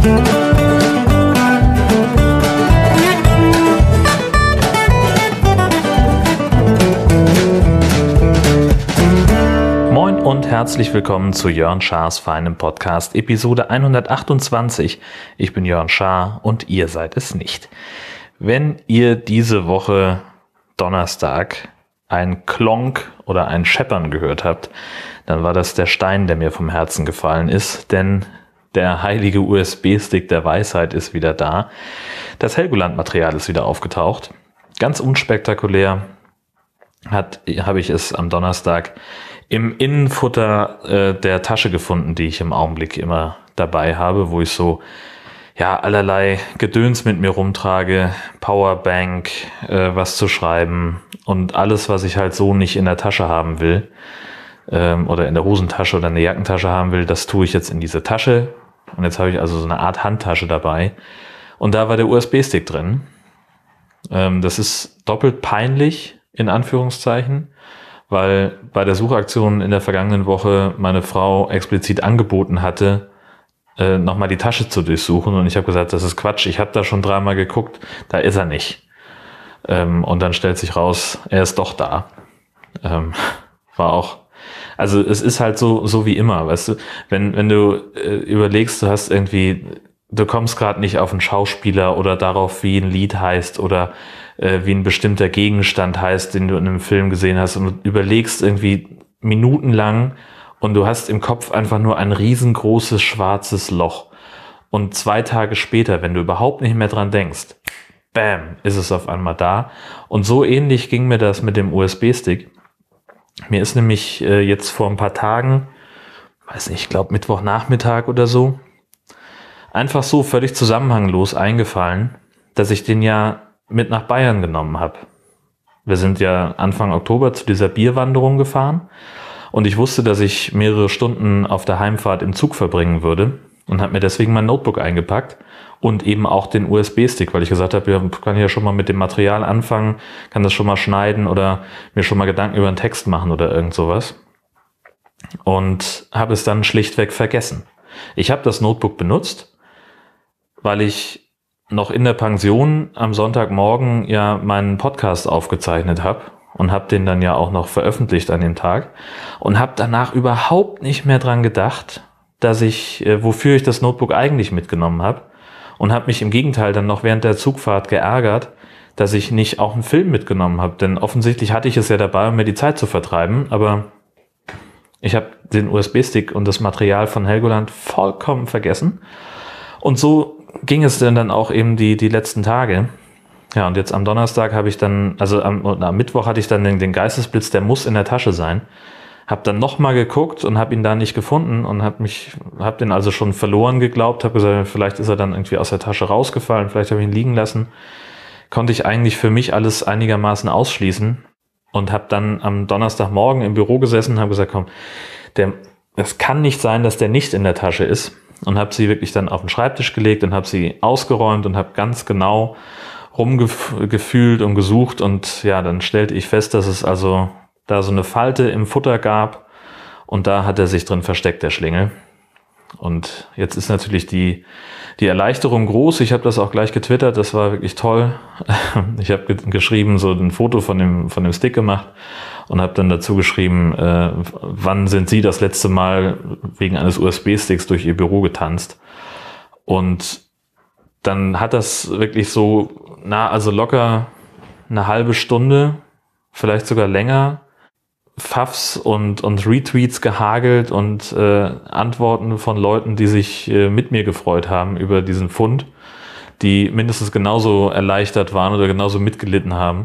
Moin und herzlich willkommen zu Jörn Schars feinem Podcast, Episode 128. Ich bin Jörn Schaar und ihr seid es nicht. Wenn ihr diese Woche Donnerstag ein Klonk oder ein Scheppern gehört habt, dann war das der Stein, der mir vom Herzen gefallen ist, denn der heilige USB-Stick der Weisheit ist wieder da. Das Helgoland-Material ist wieder aufgetaucht. Ganz unspektakulär habe ich es am Donnerstag im Innenfutter der Tasche gefunden, die ich im Augenblick immer dabei habe, wo ich so allerlei Gedöns mit mir rumtrage, Powerbank, was zu schreiben und alles, was ich halt so nicht in der Tasche haben will oder in der Hosentasche oder in der Jackentasche haben will, das tue ich jetzt in diese Tasche. Und jetzt habe ich also so eine Art Handtasche dabei und da war der USB-Stick drin. Das ist doppelt peinlich, in Anführungszeichen, weil bei der Suchaktion in der vergangenen Woche meine Frau explizit angeboten hatte, nochmal die Tasche zu durchsuchen. Und ich habe gesagt, das ist Quatsch, ich habe da schon 3-mal geguckt, da ist er nicht. Und dann stellt sich raus, er ist doch da. War auch, also es ist halt so wie immer, weißt du, wenn du überlegst, du kommst gerade nicht auf einen Schauspieler oder darauf, wie ein Lied heißt oder wie ein bestimmter Gegenstand heißt, den du in einem Film gesehen hast und du überlegst irgendwie minutenlang und du hast im Kopf einfach nur ein riesengroßes schwarzes Loch. Und 2 Tage später, wenn du überhaupt nicht mehr dran denkst, bam, ist es auf einmal da. Und so ähnlich ging mir das mit dem USB-Stick. Mir ist nämlich jetzt vor ein paar Tagen, weiß nicht, ich glaube Mittwochnachmittag oder so, einfach so völlig zusammenhanglos eingefallen, dass ich den ja mit nach Bayern genommen habe. Wir sind ja Anfang Oktober zu dieser Bierwanderung gefahren und ich wusste, dass ich mehrere Stunden auf der Heimfahrt im Zug verbringen würde und habe mir deswegen mein Notebook eingepackt und eben auch den USB-Stick, weil ich gesagt habe, ich kann ja schon mal mit dem Material anfangen, kann das schon mal schneiden oder mir schon mal Gedanken über einen Text machen oder irgend sowas. Und habe es dann schlichtweg vergessen. Ich habe das Notebook benutzt, weil ich noch in der Pension am Sonntagmorgen ja meinen Podcast aufgezeichnet habe und habe den dann ja auch noch veröffentlicht an dem Tag und habe danach überhaupt nicht mehr dran gedacht, dass wofür ich das Notebook eigentlich mitgenommen habe und habe mich im Gegenteil dann noch während der Zugfahrt geärgert, dass ich nicht auch einen Film mitgenommen habe, denn offensichtlich hatte ich es ja dabei, um mir die Zeit zu vertreiben, aber ich habe den USB-Stick und das Material von Helgoland vollkommen vergessen und so ging es denn dann auch eben die letzten Tage. Ja, und jetzt am Donnerstag habe ich dann, also am Mittwoch hatte ich dann den Geistesblitz, der muss in der Tasche sein. Hab dann nochmal geguckt und habe ihn da nicht gefunden und hab den also schon verloren geglaubt, habe gesagt, vielleicht ist er dann irgendwie aus der Tasche rausgefallen, vielleicht habe ich ihn liegen lassen. Konnte ich eigentlich für mich alles einigermaßen ausschließen und habe dann am Donnerstagmorgen im Büro gesessen und habe gesagt, komm, es kann nicht sein, dass der nicht in der Tasche ist. Und habe sie wirklich dann auf den Schreibtisch gelegt und habe sie ausgeräumt und habe ganz genau rumgefühlt und gesucht. Und ja, dann stellte ich fest, dass es also da so eine Falte im Futter gab und da hat er sich drin versteckt, der Schlingel. Und jetzt ist natürlich die Erleichterung groß. Ich habe das auch gleich getwittert, das war wirklich toll. Ich habe geschrieben, so ein Foto von dem Stick gemacht und habe dann dazu geschrieben, wann sind Sie das letzte Mal wegen eines USB-Sticks durch Ihr Büro getanzt? Und dann hat das wirklich so, also locker eine halbe Stunde, vielleicht sogar länger, Pfaffs und Retweets gehagelt und Antworten von Leuten, die sich mit mir gefreut haben über diesen Fund, die mindestens genauso erleichtert waren oder genauso mitgelitten haben.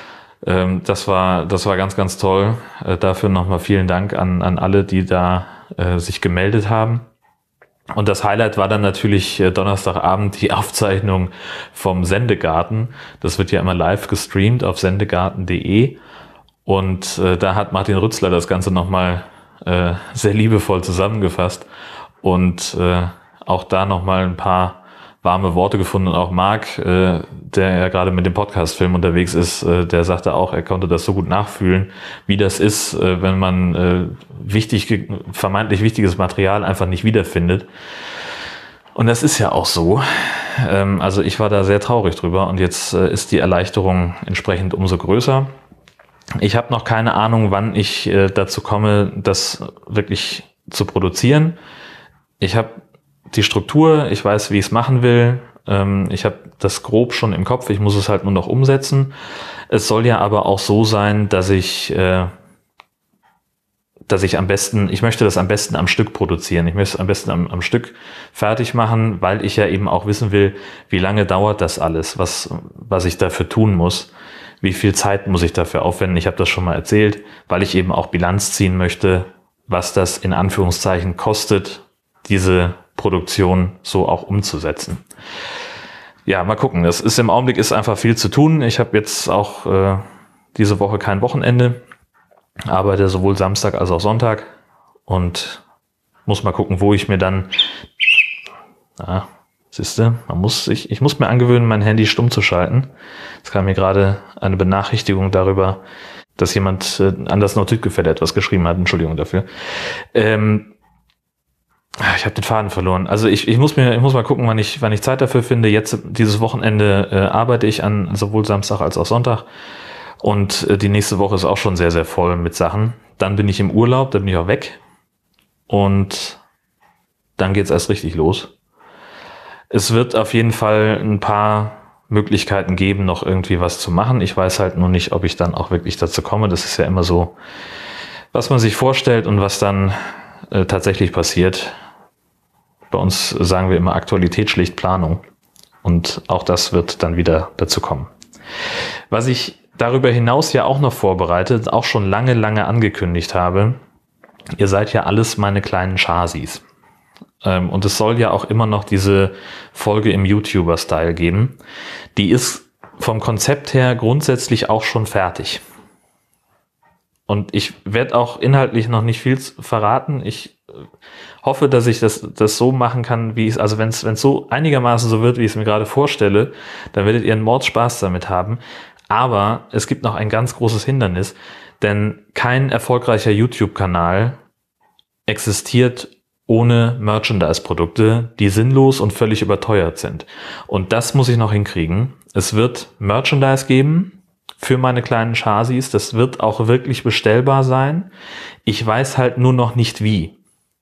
Das war ganz, ganz toll. Dafür nochmal vielen Dank an alle, die da sich gemeldet haben. Und das Highlight war dann natürlich Donnerstagabend die Aufzeichnung vom Sendegarten. Das wird ja immer live gestreamt auf sendegarten.de. Und da hat Martin Rützler das Ganze nochmal sehr liebevoll zusammengefasst und auch da nochmal ein paar warme Worte gefunden. Und auch Marc, der ja gerade mit dem Podcast-Film unterwegs ist, der sagte auch, er konnte das so gut nachfühlen, wie das ist, wenn man vermeintlich wichtiges Material einfach nicht wiederfindet. Und das ist ja auch so. Also ich war da sehr traurig drüber und jetzt ist die Erleichterung entsprechend umso größer. Ich habe noch keine Ahnung, wann ich dazu komme, das wirklich zu produzieren. Ich habe die Struktur, ich weiß, wie ich es machen will. Ich habe das grob schon im Kopf, ich muss es halt nur noch umsetzen. Es soll ja aber auch so sein, dass ich am besten, ich möchte das am besten am Stück produzieren. Ich möchte es am besten am Stück fertig machen, weil ich ja eben auch wissen will, wie lange dauert das alles, was ich dafür tun muss. Wie viel Zeit muss ich dafür aufwenden? Ich habe das schon mal erzählt, weil ich eben auch Bilanz ziehen möchte, was das in Anführungszeichen kostet, diese Produktion so auch umzusetzen. Ja, mal gucken. Das ist im Augenblick ist einfach viel zu tun. Ich habe jetzt auch diese Woche kein Wochenende, arbeite sowohl Samstag als auch Sonntag und muss mal gucken, wo ich mir dann... Siehste, ich muss mir angewöhnen, mein Handy stumm zu schalten. Es kam mir gerade eine Benachrichtigung darüber, dass jemand an das Notizgefälle etwas geschrieben hat. Entschuldigung dafür. Ich habe den Faden verloren. Also ich muss mal gucken, wann ich Zeit dafür finde. Jetzt dieses Wochenende arbeite ich an sowohl Samstag als auch Sonntag. Und die nächste Woche ist auch schon sehr, sehr voll mit Sachen. Dann bin ich im Urlaub, dann bin ich auch weg. Und dann geht's erst richtig los. Es wird auf jeden Fall ein paar Möglichkeiten geben, noch irgendwie was zu machen. Ich weiß halt nur nicht, ob ich dann auch wirklich dazu komme. Das ist ja immer so, was man sich vorstellt und was dann tatsächlich passiert. Bei uns sagen wir immer, Aktualität schlägt Planung. Und auch das wird dann wieder dazu kommen. Was ich darüber hinaus ja auch noch vorbereitet, auch schon lange, lange angekündigt habe, ihr seid ja alles meine kleinen Chasis. Und es soll ja auch immer noch diese Folge im YouTuber-Style geben. Die ist vom Konzept her grundsätzlich auch schon fertig. Und ich werde auch inhaltlich noch nicht viel verraten. Ich hoffe, dass ich das so machen kann, wie es, also wenn es so einigermaßen so wird, wie ich es mir gerade vorstelle, dann werdet ihr einen Mordspaß damit haben. Aber es gibt noch ein ganz großes Hindernis, denn kein erfolgreicher YouTube-Kanal existiert ohne Merchandise-Produkte, die sinnlos und völlig überteuert sind. Und das muss ich noch hinkriegen. Es wird Merchandise geben für meine kleinen Chasis. Das wird auch wirklich bestellbar sein. Ich weiß halt nur noch nicht wie.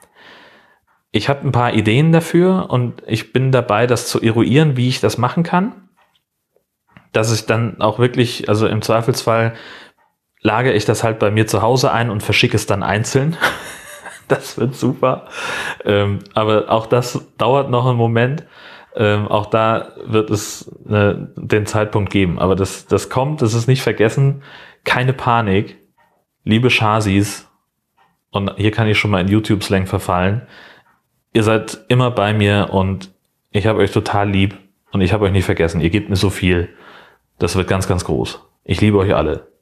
Ich habe ein paar Ideen dafür und ich bin dabei, das zu eruieren, wie ich das machen kann. Dass ich dann auch wirklich, also im Zweifelsfall lagere ich das halt bei mir zu Hause ein und verschicke es dann einzeln. Das wird super. Aber auch das dauert noch einen Moment. Auch da wird es den Zeitpunkt geben. Aber das kommt, das ist nicht vergessen. Keine Panik. Liebe Chasis, und hier kann ich schon mal in YouTube-Slang verfallen, ihr seid immer bei mir und ich habe euch total lieb und ich habe euch nicht vergessen. Ihr gebt mir so viel. Das wird ganz, ganz groß. Ich liebe euch alle.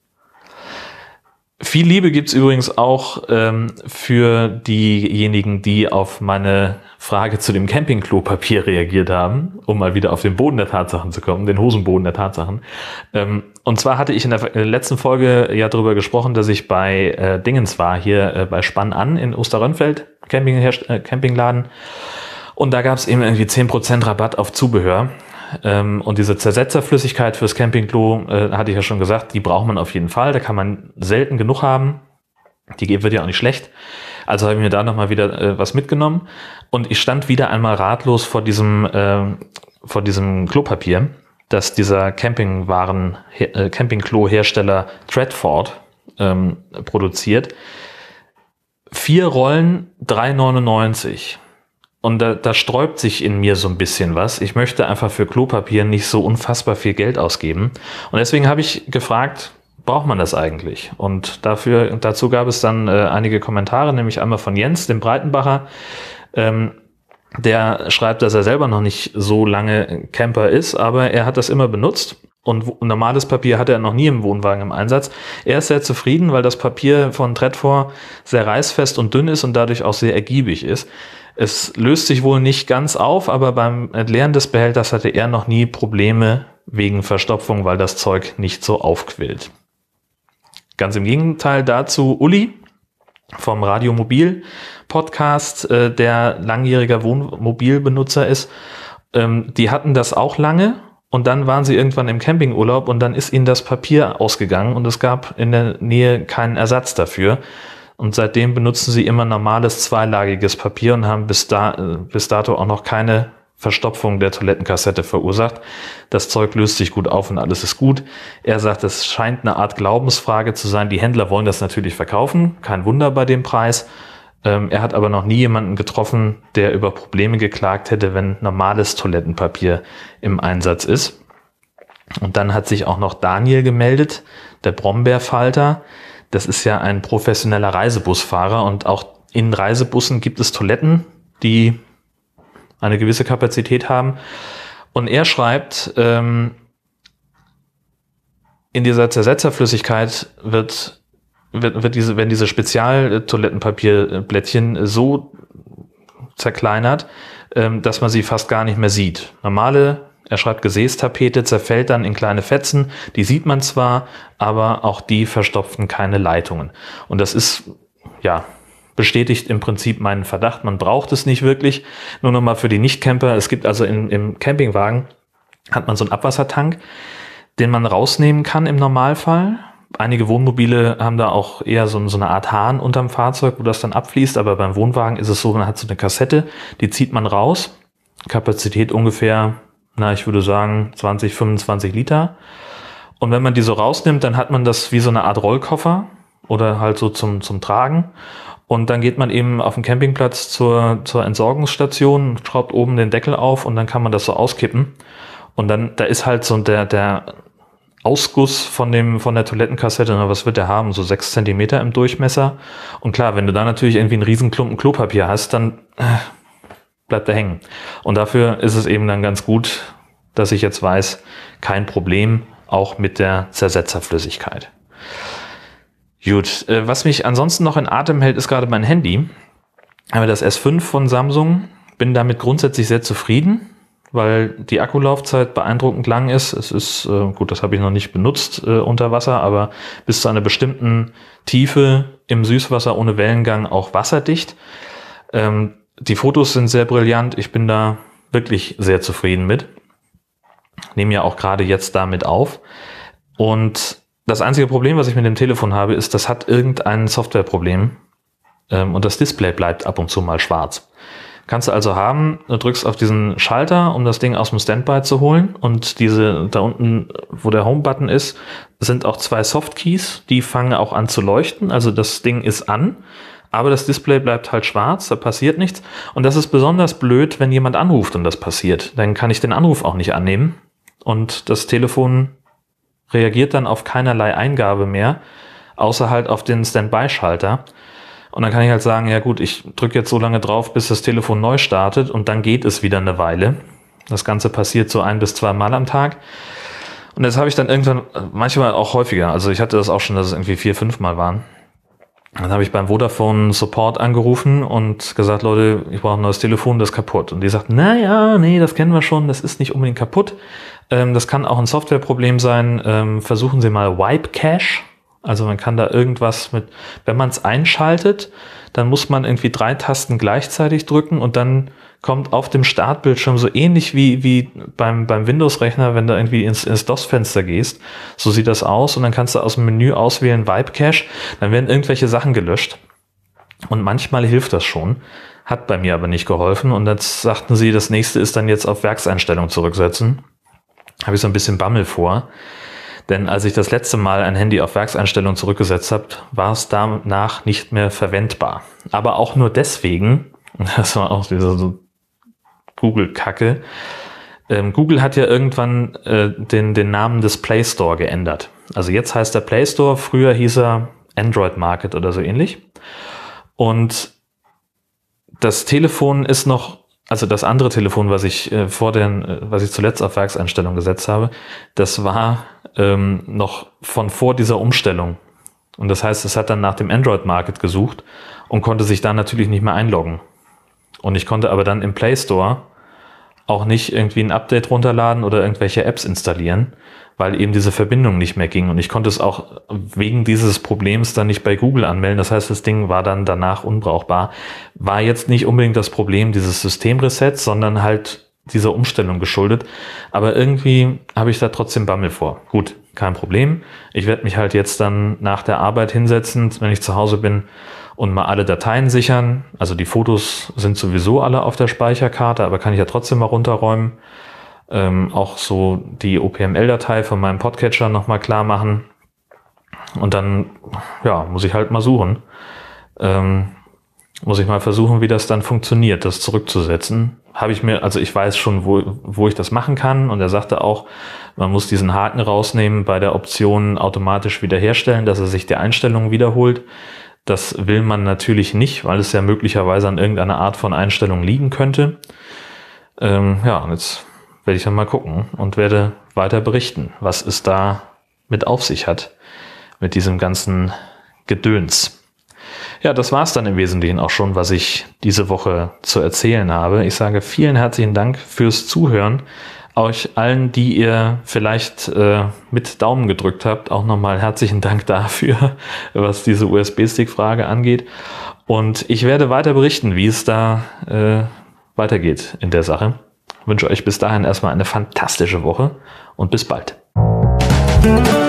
Viel Liebe gibt's übrigens auch für diejenigen, die auf meine Frage zu dem Campingklopapier reagiert haben, um mal wieder auf den Boden der Tatsachen zu kommen, den Hosenboden der Tatsachen. Und zwar hatte ich in der letzten Folge ja darüber gesprochen, dass ich bei Dingens war, hier bei Spann an in Osterrönfeld, Campingladen. Und da gab's eben irgendwie 10% Rabatt auf Zubehör. Und diese Zersetzerflüssigkeit fürs Campingklo, hatte ich ja schon gesagt, die braucht man auf jeden Fall. Da kann man selten genug haben. Die wird ja auch nicht schlecht. Also habe ich mir da nochmal wieder was mitgenommen. Und ich stand wieder einmal ratlos vor diesem Klopapier, das dieser Campingklo-Hersteller Tredford produziert. 4 Rollen, 3,99. Und da sträubt sich in mir so ein bisschen was. Ich möchte einfach für Klopapier nicht so unfassbar viel Geld ausgeben. Und deswegen habe ich gefragt, braucht man das eigentlich? Und dazu gab es dann einige Kommentare, nämlich einmal von Jens, dem Breitenbacher. Der schreibt, dass er selber noch nicht so lange Camper ist, aber er hat das immer benutzt. Und normales Papier hatte er noch nie im Wohnwagen im Einsatz. Er ist sehr zufrieden, weil das Papier von Tredford sehr reißfest und dünn ist und dadurch auch sehr ergiebig ist. Es löst sich wohl nicht ganz auf, aber beim Entleeren des Behälters hatte er noch nie Probleme wegen Verstopfung, weil das Zeug nicht so aufquillt. Ganz im Gegenteil dazu Uli. vom Radiomobil-Podcast, der langjähriger Wohnmobilbenutzer ist. Die hatten das auch lange und dann waren sie irgendwann im Campingurlaub und dann ist ihnen das Papier ausgegangen und es gab in der Nähe keinen Ersatz dafür. Und seitdem benutzen sie immer normales zweilagiges Papier und haben bis dato auch noch keine Verstopfung der Toilettenkassette verursacht. Das Zeug löst sich gut auf und alles ist gut. Er sagt, es scheint eine Art Glaubensfrage zu sein. Die Händler wollen das natürlich verkaufen. Kein Wunder bei dem Preis. Er hat aber noch nie jemanden getroffen, der über Probleme geklagt hätte, wenn normales Toilettenpapier im Einsatz ist. Und dann hat sich auch noch Daniel gemeldet, der Brombeerfalter. Das ist ja ein professioneller Reisebusfahrer und auch in Reisebussen gibt es Toiletten, die eine gewisse Kapazität haben. Und er schreibt, in dieser Zersetzerflüssigkeit werden diese Spezialtoilettenpapierblättchen so zerkleinert, dass man sie fast gar nicht mehr sieht. Er schreibt, Gesäßtapete zerfällt dann in kleine Fetzen, die sieht man zwar, aber auch die verstopfen keine Leitungen. Und das ist, bestätigt im Prinzip meinen Verdacht, man braucht es nicht wirklich. Nur nochmal für die Nicht-Camper, es gibt also im Campingwagen, hat man so einen Abwassertank, den man rausnehmen kann im Normalfall. Einige Wohnmobile haben da auch eher so eine Art Hahn unterm Fahrzeug, wo das dann abfließt, aber beim Wohnwagen ist es so, man hat so eine Kassette, die zieht man raus, Kapazität ungefähr, ich würde sagen 20, 25 Liter. Und wenn man die so rausnimmt, dann hat man das wie so eine Art Rollkoffer oder halt so zum Tragen. Und dann geht man eben auf dem Campingplatz zur Entsorgungsstation, schraubt oben den Deckel auf und dann kann man das so auskippen. Und dann, da ist halt so der Ausguss von der Toilettenkassette, was wird der haben? So 6 Zentimeter im Durchmesser. Und klar, wenn du da natürlich irgendwie einen riesen Klumpen Klopapier hast, dann bleibt er hängen. Und dafür ist es eben dann ganz gut, dass ich jetzt weiß, kein Problem, auch mit der Zersetzerflüssigkeit. Gut, was mich ansonsten noch in Atem hält, ist gerade mein Handy. Aber das S5 von Samsung, bin damit grundsätzlich sehr zufrieden, weil die Akkulaufzeit beeindruckend lang ist. Es ist, das habe ich noch nicht benutzt unter Wasser, aber bis zu einer bestimmten Tiefe im Süßwasser ohne Wellengang auch wasserdicht. Die Fotos sind sehr brillant. Ich bin da wirklich sehr zufrieden mit. Nehme ja auch gerade jetzt damit auf. Und das einzige Problem, was ich mit dem Telefon habe, ist, das hat irgendein Softwareproblem und das Display bleibt ab und zu mal schwarz. Kannst du also haben, du drückst auf diesen Schalter, um das Ding aus dem Standby zu holen und da unten, wo der Home-Button ist, sind auch 2 Softkeys, die fangen auch an zu leuchten, also das Ding ist an, aber das Display bleibt halt schwarz, da passiert nichts und das ist besonders blöd, wenn jemand anruft und das passiert. Dann kann ich den Anruf auch nicht annehmen und das Telefon reagiert dann auf keinerlei Eingabe mehr, außer halt auf den Standby-Schalter. Und dann kann ich halt sagen, ja gut, ich drücke jetzt so lange drauf, bis das Telefon neu startet und dann geht es wieder eine Weile. Das Ganze passiert so 1 bis 2 Mal am Tag. Und das habe ich dann irgendwann, manchmal auch häufiger, also ich hatte das auch schon, dass es irgendwie 4, 5 Mal waren. Dann habe ich beim Vodafone Support angerufen und gesagt, Leute, ich brauche ein neues Telefon, das ist kaputt. Und die sagten, nee, das kennen wir schon, das ist nicht unbedingt kaputt. Das kann auch ein Softwareproblem sein. Versuchen Sie mal Wipe Cache. Also man kann da irgendwas mit, wenn man es einschaltet, dann muss man irgendwie 3 Tasten gleichzeitig drücken und dann kommt auf dem Startbildschirm so ähnlich wie beim Windows-Rechner, wenn du irgendwie ins DOS-Fenster gehst. So sieht das aus und dann kannst du aus dem Menü auswählen Wipe Cache. Dann werden irgendwelche Sachen gelöscht und manchmal hilft das schon. Hat bei mir aber nicht geholfen und jetzt sagten sie, das nächste ist dann jetzt auf Werkseinstellung zurücksetzen. Habe ich so ein bisschen Bammel vor. Denn als ich das letzte Mal ein Handy auf Werkseinstellung zurückgesetzt habe, war es danach nicht mehr verwendbar. Aber auch nur deswegen, das war auch wieder so Google-Kacke, Google hat ja irgendwann den Namen des Play Store geändert. Also jetzt heißt der Play Store, früher hieß er Android Market oder so ähnlich. Und das Telefon ist noch, also das andere Telefon, was ich zuletzt auf Werkseinstellung gesetzt habe, das war noch von vor dieser Umstellung. Und das heißt, es hat dann nach dem Android Market gesucht und konnte sich da natürlich nicht mehr einloggen. Und ich konnte aber dann im Play Store auch nicht irgendwie ein Update runterladen oder irgendwelche Apps installieren, weil eben diese Verbindung nicht mehr ging. Und ich konnte es auch wegen dieses Problems dann nicht bei Google anmelden. Das heißt, das Ding war dann danach unbrauchbar. War jetzt nicht unbedingt das Problem dieses Systemresets, sondern halt dieser Umstellung geschuldet. Aber irgendwie habe ich da trotzdem Bammel vor. Gut, kein Problem. Ich werde mich halt jetzt dann nach der Arbeit hinsetzen, wenn ich zu Hause bin, und mal alle Dateien sichern. Also die Fotos sind sowieso alle auf der Speicherkarte, aber kann ich ja trotzdem mal runterräumen. Auch so die OPML-Datei von meinem Podcatcher nochmal klar machen. Und dann, ja, muss ich halt mal suchen. Muss ich mal versuchen, wie das dann funktioniert, das zurückzusetzen. Also ich weiß schon, wo ich das machen kann. Und er sagte auch, man muss diesen Haken rausnehmen bei der Option automatisch wiederherstellen, dass er sich die Einstellungen wiederholt. Das will man natürlich nicht, weil es ja möglicherweise an irgendeiner Art von Einstellung liegen könnte. Ja, und jetzt werde ich dann mal gucken und werde weiter berichten, was es da mit auf sich hat, mit diesem ganzen Gedöns. Ja, das war's dann im Wesentlichen auch schon, was ich diese Woche zu erzählen habe. Ich sage vielen herzlichen Dank fürs Zuhören. Euch allen, die ihr vielleicht mit Daumen gedrückt habt, auch nochmal herzlichen Dank dafür, was diese USB-Stick-Frage angeht. Und ich werde weiter berichten, wie es da weitergeht in der Sache. Ich wünsche euch bis dahin erstmal eine fantastische Woche und bis bald.